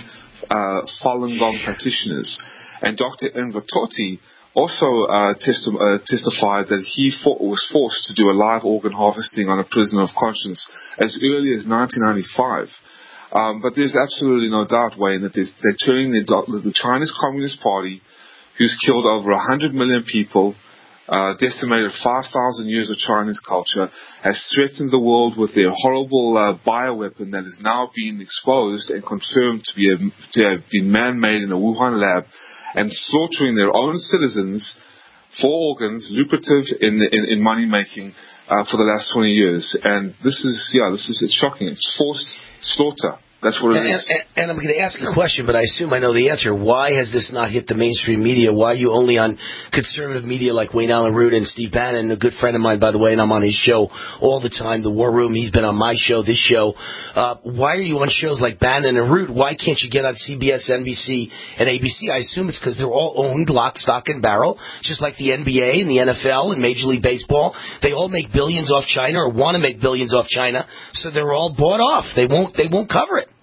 Falun Gong practitioners. And Dr. Enver Tohti also testified that he was forced to do a live organ harvesting on a prisoner of conscience as early as 1995. But there's absolutely no doubt, Wayne, that they're turning the Chinese Communist Party, who's killed over 100 million people, decimated 5,000 years of Chinese culture, has threatened the world with their horrible bioweapon that is now being exposed and confirmed to have been man-made in a Wuhan lab, and slaughtering their own citizens for organs, lucrative in money-making for the last 20 years. And this is shocking. It's forced slaughter. That's what it is. And I'm going to ask a question, but I assume I know the answer. Why has this not hit the mainstream media? Why are you only on conservative media like Wayne Allen Root and Steve Bannon, a good friend of mine, by the way, and I'm on his show all the time, The War Room. He's been on my show, this show. Why are you on shows like Bannon and Root? Why can't you get on CBS, NBC, and ABC? I assume it's because they're all owned lock, stock, and barrel, just like the NBA and the NFL and Major League Baseball. They all make billions off China or want to make billions off China, so they're all bought off. They won't cover it.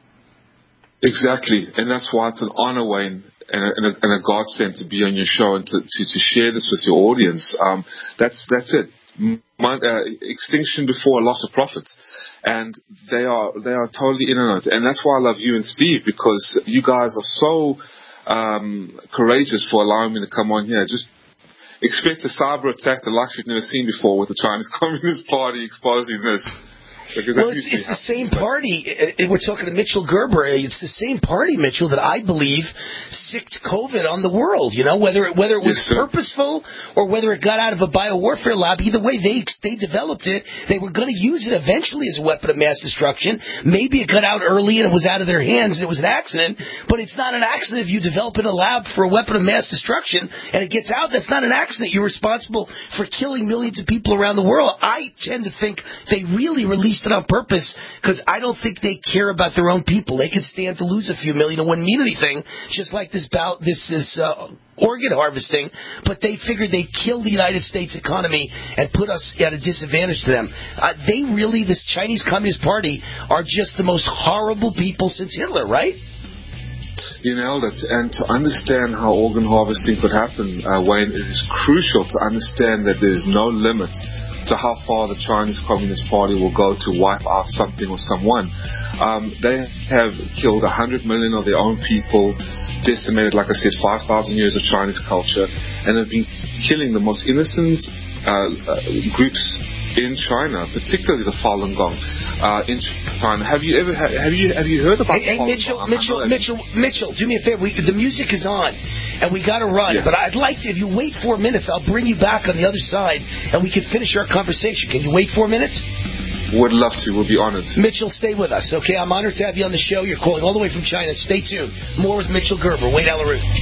Exactly, and that's why it's an honor, Wayne, and a godsend to be on your show and to share this with your audience. That's it. Extinction before a loss of profit, and they are totally in on it. And that's why I love you and Steve, because you guys are so courageous for allowing me to come on here. Just expect a cyber attack the likes you've never seen before with the Chinese Communist Party exposing this. Because well, it's the same party. We're talking to Mitchell Gerber. It's the same party, Mitchell, that I believe sicked COVID on the world. You know, whether it was purposeful or whether it got out of a biowarfare lab. Either way, they developed it. They were going to use it eventually as a weapon of mass destruction. Maybe it got out early and it was out of their hands and it was an accident. But it's not an accident if you develop in a lab for a weapon of mass destruction and it gets out. That's not an accident. You're responsible for killing millions of people around the world. I tend to think they really released it on purpose because I don't think they care about their own people. They could stand to lose a few million. It wouldn't mean anything, just like this organ harvesting, but they figured they'd kill the United States economy and put us at a disadvantage to them. This Chinese Communist Party, are just the most horrible people since Hitler, right? You nailed it. And to understand how organ harvesting could happen, Wayne, it is crucial to understand that there is no limit to how far the Chinese Communist Party will go to wipe out something or someone. They have killed 100 million of their own people, decimated, like I said, 5,000 years of Chinese culture, and have been killing the most innocent groups in China, particularly the Falun Gong in China. Have you heard about Mitchell, do me a favor. The music is on, and we got to run. Yeah. But I'd like to, if you wait 4 minutes, I'll bring you back on the other side, and we can finish our conversation. Can you wait 4 minutes? Would love to. We'll be honored. Mitchell, stay with us, okay? I'm honored to have you on the show. You're calling all the way from China. Stay tuned. More with Mitchell Gerber. Wayne Allyn Root.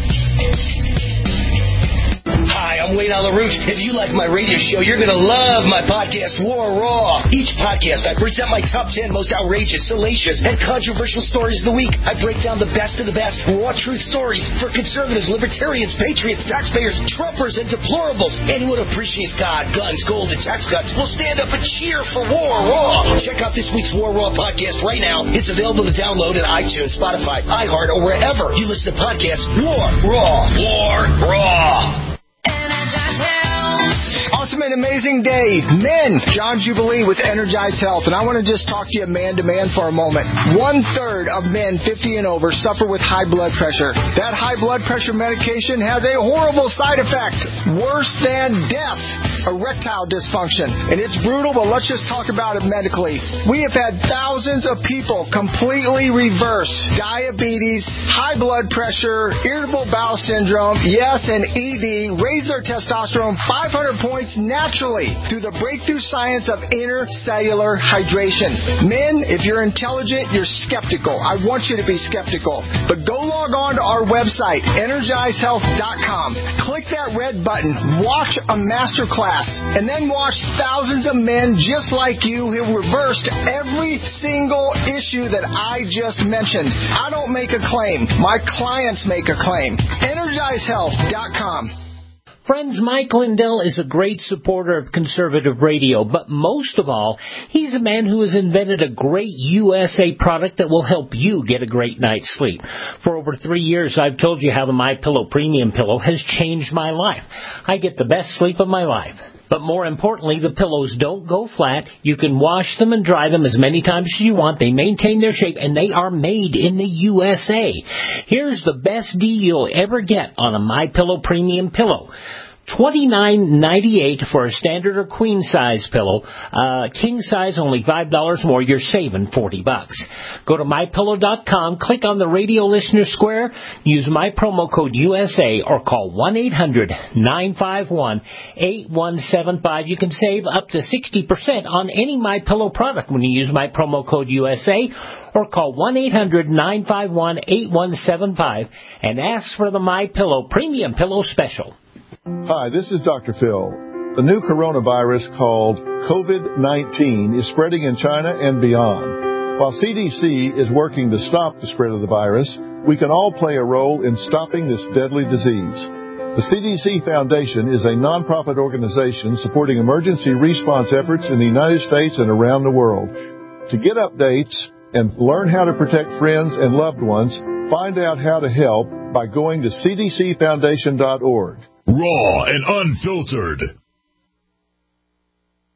Hi, I'm Wayne Allyn Root. If you like my radio show, you're going to love my podcast, War Raw. Each podcast, I present my top 10 most outrageous, salacious, and controversial stories of the week. I break down the best of the best raw truth stories for conservatives, libertarians, patriots, taxpayers, Trumpers, and deplorables. Anyone who appreciates God, guns, gold, and tax cuts will stand up and cheer for War Raw. Check out this week's War Raw podcast right now. It's available to download at iTunes, Spotify, iHeart, or wherever you listen to podcasts. War Raw. War Raw. Awesome and amazing day. Men, John Jubilee with Energized Health. And I want to just talk to you man to man for a moment. 1/3 of men 50 and over suffer with high blood pressure. That high blood pressure medication has a horrible side effect. Worse than death. Erectile dysfunction. And it's brutal, but let's just talk about it medically. We have had thousands of people completely reverse diabetes, high blood pressure, irritable bowel syndrome, yes, and ED, raise their testosterone 500 points naturally through the breakthrough science of intercellular hydration. Men, if you're intelligent, you're skeptical. I want you to be skeptical. But go log on to our website, EnergizedHealth.com. Click that red button, watch a master class, and then watch thousands of men just like you who reversed every single issue that I just mentioned. I don't make a claim. My clients make a claim. EnergizedHealth.com. Friends, Mike Lindell is a great supporter of conservative radio, but most of all, he's a man who has invented a great USA product that will help you get a great night's sleep. For over 3 years, I've told you how the MyPillow Premium Pillow has changed my life. I get the best sleep of my life. But more importantly, the pillows don't go flat. You can wash them and dry them as many times as you want. They maintain their shape, and they are made in the USA. Here's the best deal you'll ever get on a MyPillow Premium Pillow. $29.98 for a standard or queen size pillow. King size only $5 more. You're saving $40. Go to MyPillow.com, click on the radio listener square, use my promo code USA, or call 1-800-951-8175. You can save up to 60% on any MyPillow product when you use my promo code USA, or call 1-800-951-8175 and ask for the MyPillow Premium Pillow Special. Hi, this is Dr. Phil. The new coronavirus called COVID-19 is spreading in China and beyond. While CDC is working to stop the spread of the virus, we can all play a role in stopping this deadly disease. The CDC Foundation is a nonprofit organization supporting emergency response efforts in the United States and around the world. To get updates and learn how to protect friends and loved ones, find out how to help by going to cdcfoundation.org. Raw and unfiltered.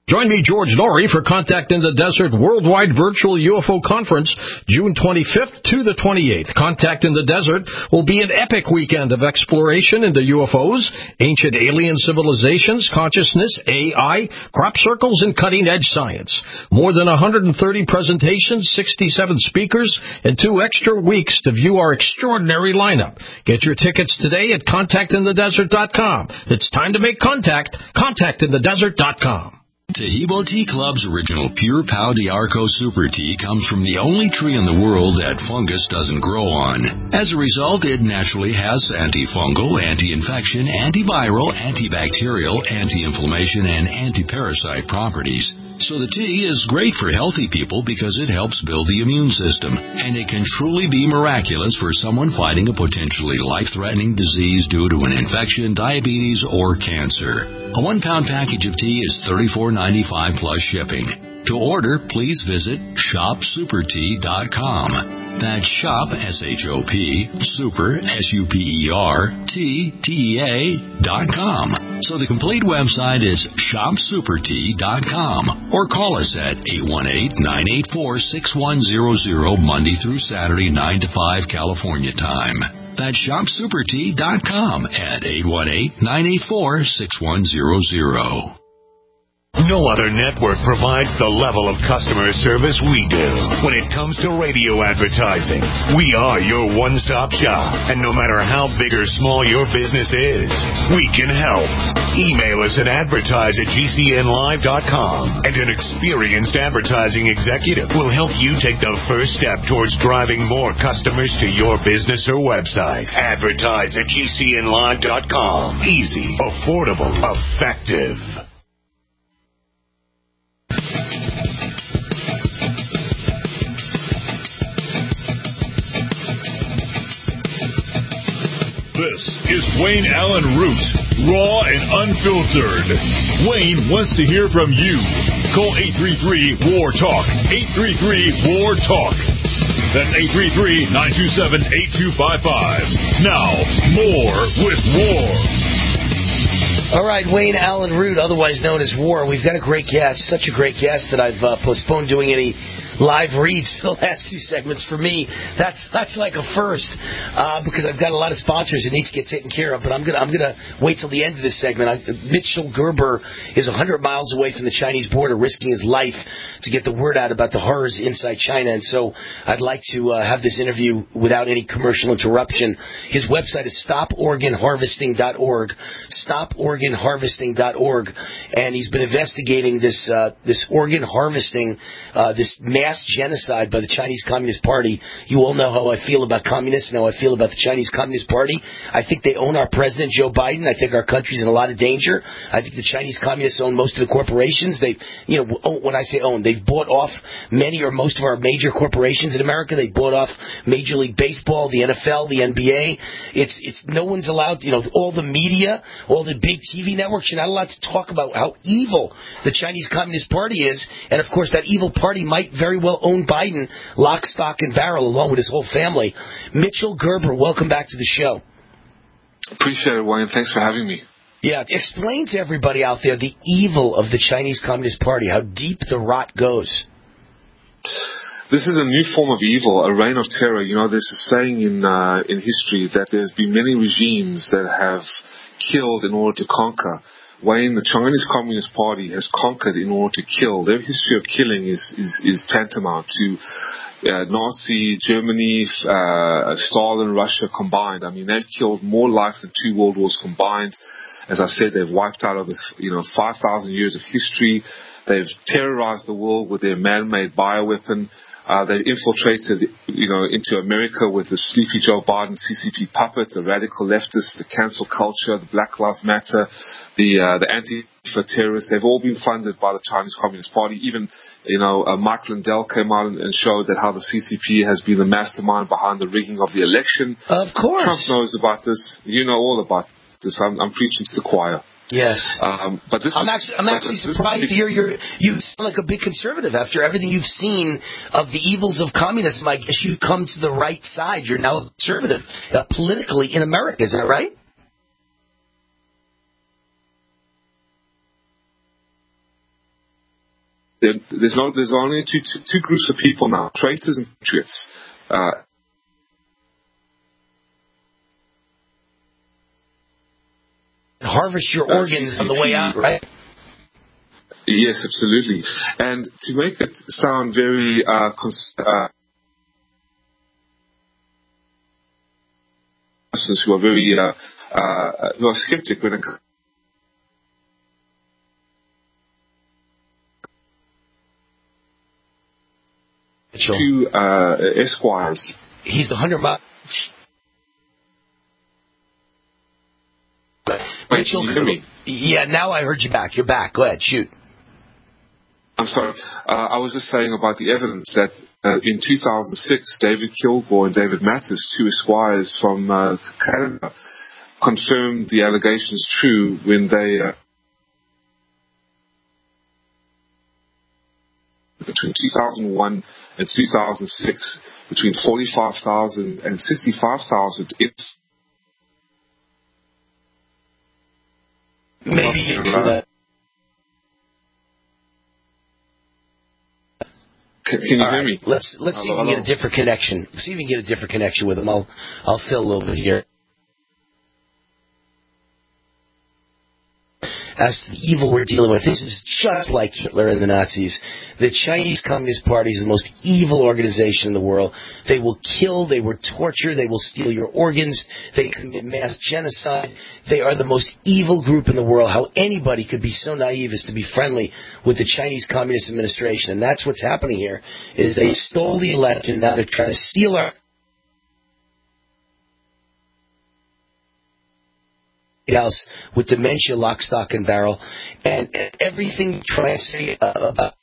Join me, George Norrie, for Contact in the Desert Worldwide Virtual UFO Conference, June 25th to the 28th. Contact in the Desert will be an epic weekend of exploration into UFOs, ancient alien civilizations, consciousness, AI, crop circles, and cutting-edge science. More than 130 presentations, 67 speakers, and 2 extra weeks to view our extraordinary lineup. Get your tickets today at contactinthedesert.com. It's time to make contact. Contactinthedesert.com. Tahibo Tea Club's original Pure Pau d'Arco Super Tea comes from the only tree in the world that fungus doesn't grow on. As a result, it naturally has antifungal, anti-infection, antiviral, antibacterial, anti-inflammation, and anti-parasite properties. So the tea is great for healthy people because it helps build the immune system, and it can truly be miraculous for someone fighting a potentially life-threatening disease due to an infection, diabetes, or cancer. A 1-pound package of tea is $34.95 plus shipping. To order, please visit shopsupertea.com. That's shop, S-H-O-P, super, S-U-P-E-R, T-T-E-A.com. So the complete website is shopsupertea.com. Or call us at 818-984-6100 Monday through Saturday, 9 to 5 California time. That's shopsupertea.com at 818-984-6100. No other network provides the level of customer service we do. When it comes to radio advertising, we are your one-stop shop. And no matter how big or small your business is, we can help. Email us at advertise@gcnlive.com, and an experienced advertising executive will help you take the first step towards driving more customers to your business or website. Advertise@gcnlive.com. Easy, affordable, effective. This is Wayne Allen Root, raw and unfiltered. Wayne wants to hear from you. Call 833-WAR-TALK, 833-WAR-TALK. That's 833-927-8255. Now, more with War. All right, Wayne Allen Root, otherwise known as War. We've got a great guest, such a great guest that I've postponed doing any live reads for the last 2 segments. For me, that's like a first because I've got a lot of sponsors that need to get taken care of. But I'm gonna wait till the end of this segment. Mitchell Gerber is 100 miles away from the Chinese border, risking his life to get the word out about the horrors inside China. And so I'd like to have this interview without any commercial interruption. His website is stoporganharvesting.org, stoporganharvesting.org, and he's been investigating this organ harvesting, this mass genocide by the Chinese Communist Party. You all know how I feel about communists and how I feel about the Chinese Communist Party. I think they own our president, Joe Biden. I think our country's in a lot of danger. I think the Chinese Communists own most of the corporations. When I say own, they've bought off many or most of our major corporations in America. They bought off Major League Baseball, the NFL, the NBA. It's no one's allowed, all the media, all the big TV networks, you're not allowed to talk about how evil the Chinese Communist Party is. And of course, that evil party might very well own Biden, lock, stock, and barrel, along with his whole family. Mitchell Gerber, welcome back to the show. Appreciate it, Wayne. Thanks for having me. Yeah, explain to everybody out there the evil of the Chinese Communist Party, how deep the rot goes. This is a new form of evil, a reign of terror. There's a saying in history that there's been many regimes that have killed in order to conquer. Wayne, the Chinese Communist Party has conquered in order to kill. Their history of killing is tantamount to Nazi Germany, Stalin, Russia combined. I mean, they've killed more lives than 2 world wars combined. As I said, they've wiped out over 5,000 years of history. They've terrorized the world with their man-made bioweapon. They've infiltrated, into America with the Sleepy Joe Biden CCP puppet, the radical leftists, the cancel culture, the Black Lives Matter, the Antifa terrorists. They've all been funded by the Chinese Communist Party. Even, Mike Lindell came out and showed that how the CCP has been the mastermind behind the rigging of the election. Of course. Trump knows about this. You know all about this. I'm preaching to the choir. Yes. But this I'm actually surprised to hear you sound like a big conservative after everything you've seen of the evils of communism. I guess you've come to the right side. You're now a conservative politically in America. Is that right? there's only two groups of people now: traitors and patriots. Harvest your organs on the way out, right? Yes, absolutely. And to make it sound very who are very who are skeptic when it comes to Esquires. He's 100 miles. Wait, can you hear me? Yeah, now I heard you back. You're back. Go ahead, shoot. I'm sorry. I was just saying about the evidence that in 2006, David Kilgore and David Mathis, two Esquires from Canada, confirmed the allegations true when they between 2001 and 2006, between 45,000 and 65,000 Maybe you do that. Can you hear me? Let's see if we can get a different connection. See if we can get a different connection with him. I'll fill a little bit here. As to the evil we're dealing with, this is just like Hitler and the Nazis. The Chinese Communist Party is the most evil organization in the world. They will kill, they will torture, they will steal your organs, they commit mass genocide. They are the most evil group in the world. How anybody could be so naive as to be friendly with the Chinese Communist administration. And that's what's happening here, is they stole the election, now they're trying to steal our House with dementia, lock, stock, and barrel, and everything you try and say about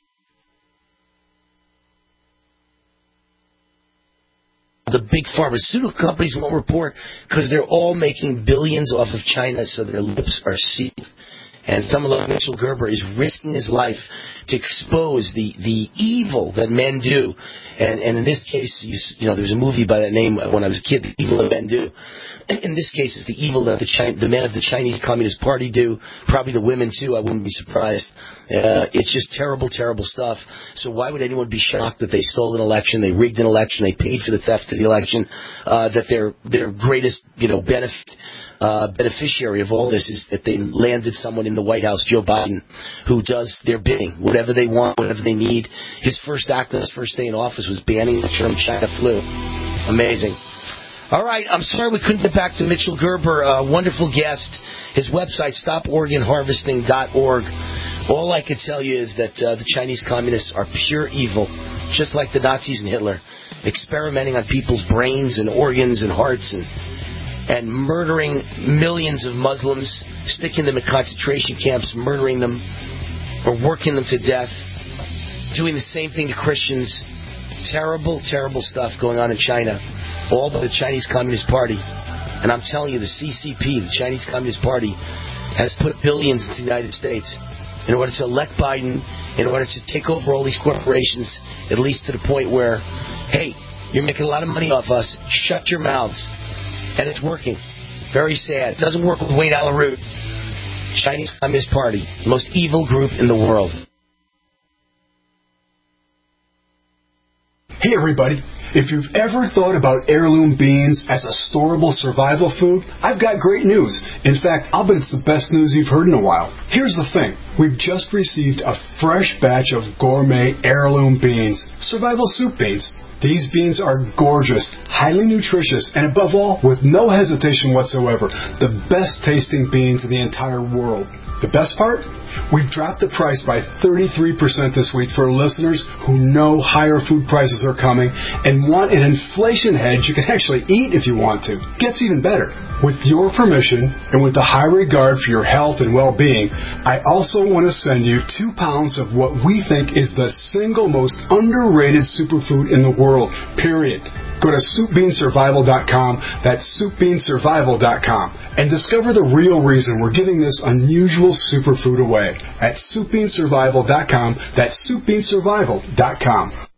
the big pharmaceutical companies won't report because they're all making billions off of China, so their lips are sealed. And someone like Mitchell Gerber is risking his life to expose the evil that men do. And in this case, you know, there's a movie by that name when I was a kid, The Evil that Men Do. In this case, it's the evil that the men of the Chinese Communist Party do. Probably the women, too. I wouldn't be surprised. It's just terrible, terrible stuff. So why would anyone be shocked that they stole an election, they rigged an election, they paid for the theft of the election, that their greatest, beneficiary of all this is that they landed someone in the White House, Joe Biden, who does their bidding, whatever they want, whatever they need. His first act on his first day in office was banning the term China flu. Amazing. All right, I'm sorry we couldn't get back to Mitchell Gerber, a wonderful guest. His website, stoporganharvesting.org. All I can tell you is that the Chinese communists are pure evil, just like the Nazis and Hitler, experimenting on people's brains and organs and hearts and murdering millions of Muslims, sticking them in concentration camps, murdering them, or working them to death, doing the same thing to Christians. Terrible, terrible stuff going on in China, all by the Chinese Communist Party. And I'm telling you, the CCP, the Chinese Communist Party, has put billions into the United States in order to elect Biden, in order to take over all these corporations, at least to the point where, hey, you're making a lot of money off us, shut your mouths. And it's working. Very sad. It doesn't work with Wayne Allyn Root. Chinese Communist Party, the most evil group in the world. Hey everybody, if you've ever thought about heirloom beans as a storable survival food, I've got great news. In fact, I'll bet it's the best news you've heard in a while. Here's the thing. We've just received a fresh batch of gourmet heirloom beans, survival soup beans. These beans are gorgeous, highly nutritious, and above all, with no hesitation whatsoever, the best tasting beans in the entire world. The best part? We've dropped the price by 33% this week for listeners who know higher food prices are coming and want an inflation hedge you can actually eat if you want to. Gets even better. With your permission and with the high regard for your health and well-being, I also want to send you 2 pounds of what we think is the single most underrated superfood in the world, period. Go to SoupBeanSurvival.com, that's SoupBeanSurvival.com, and discover the real reason we're giving this unusual superfood away at SoupBeanSurvival.com, that's SoupBeanSurvival.com.